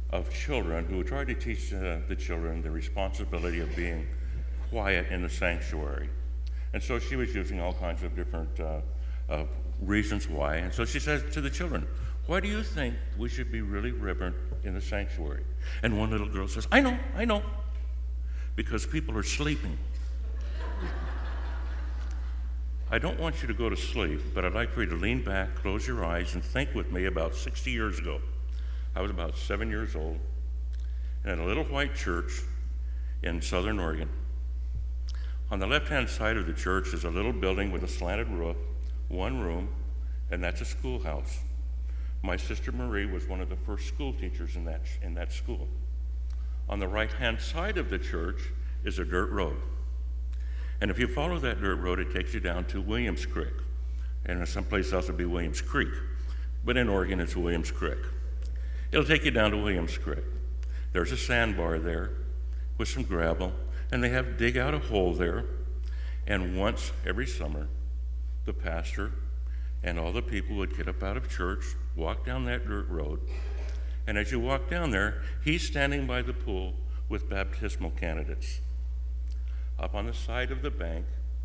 of children who tried to teach the children the responsibility of being quiet in the sanctuary. And so she was using all kinds of different reasons why. And so she said to the children, why do you think we should be really reverent in the sanctuary? And one little girl says, I know, because people are sleeping. I don't want you to go to sleep, but I'd like for you to lean back, close your eyes, and think with me about 60 years ago. I was about 7 years old, and at a little white church in Southern Oregon. On the left-hand side of the church is a little building with a slanted roof, one room, and that's a schoolhouse. My sister Marie was one of the first school teachers in that school. On the right-hand side of the church is a dirt road. And if you follow that dirt road, it takes you down to Williams Creek. And someplace else would be Williams Creek. But in Oregon, it's Williams Creek. It'll take you down to Williams Creek. There's a sandbar there with some gravel, and they have to dig out a hole there. And once every summer, the pastor and all the people would get up out of church, walk down that dirt road, and as you walk down there, he's standing by the pool with baptismal candidates. Up on the side of the bank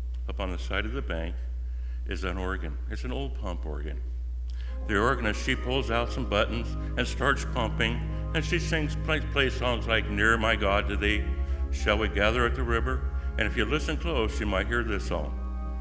is an organ. It's an old pump organ. The organist, she pulls out some buttons and starts pumping, and she plays songs like Near My God to Thee, Shall We Gather at the River? And if you listen close, you might hear this song.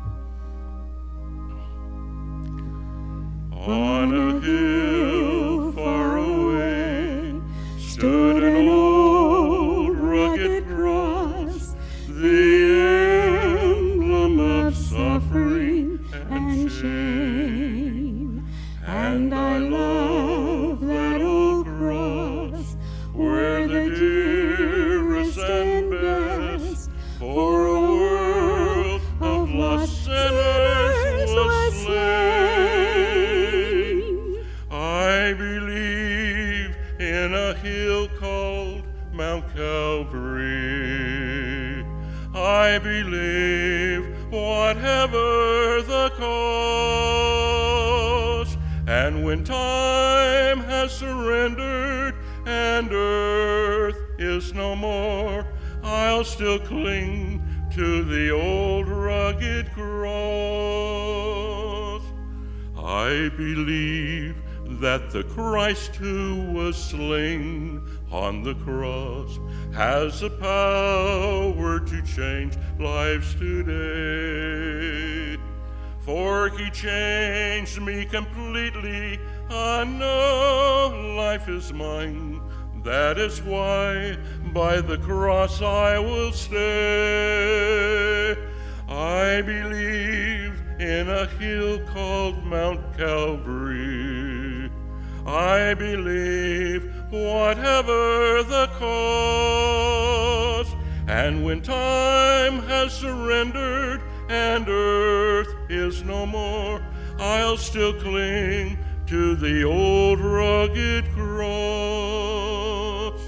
On a hill far away stood an old rugged cross, the emblem of suffering and shame. And I love that old cross, where the dearest and best for a world of lost sinners was slain. I believe in a hill called Mount Calvary. I believe whatever the cost. And when time has surrendered and earth is no more, I'll still cling to the old rugged cross. I believe that the Christ who was slain on the cross has the power to change lives today. For he changed me completely, I know life is mine. That is why by the cross I will stay. I believe in a hill called Mount Calvary. I believe whatever the cost. And when time has surrendered and earth is no more, I'll still cling to the old rugged cross.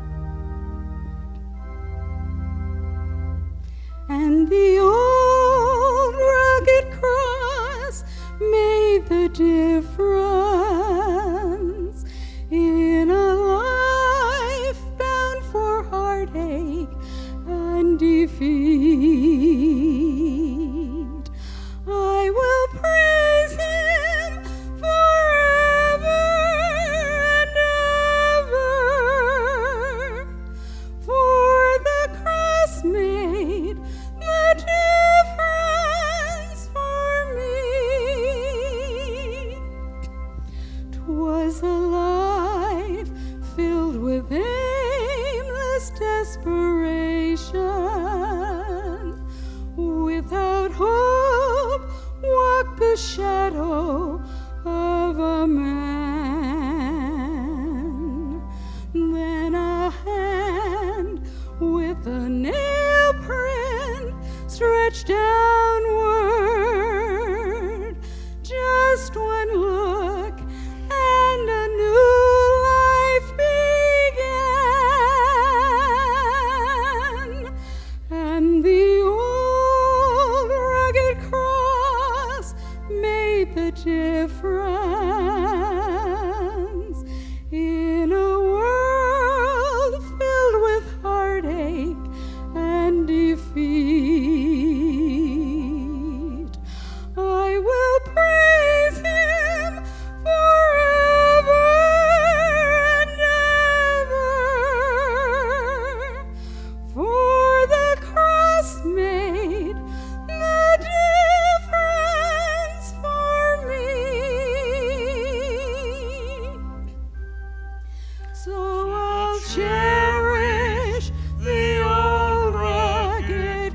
And the old rugged cross made the difference in a life bound for heartache and defeat. I will praise him forever So I'll cherish the old rugged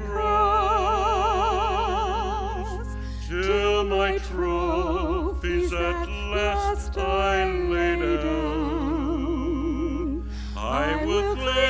cross till my trophies at last I lay down. I will claim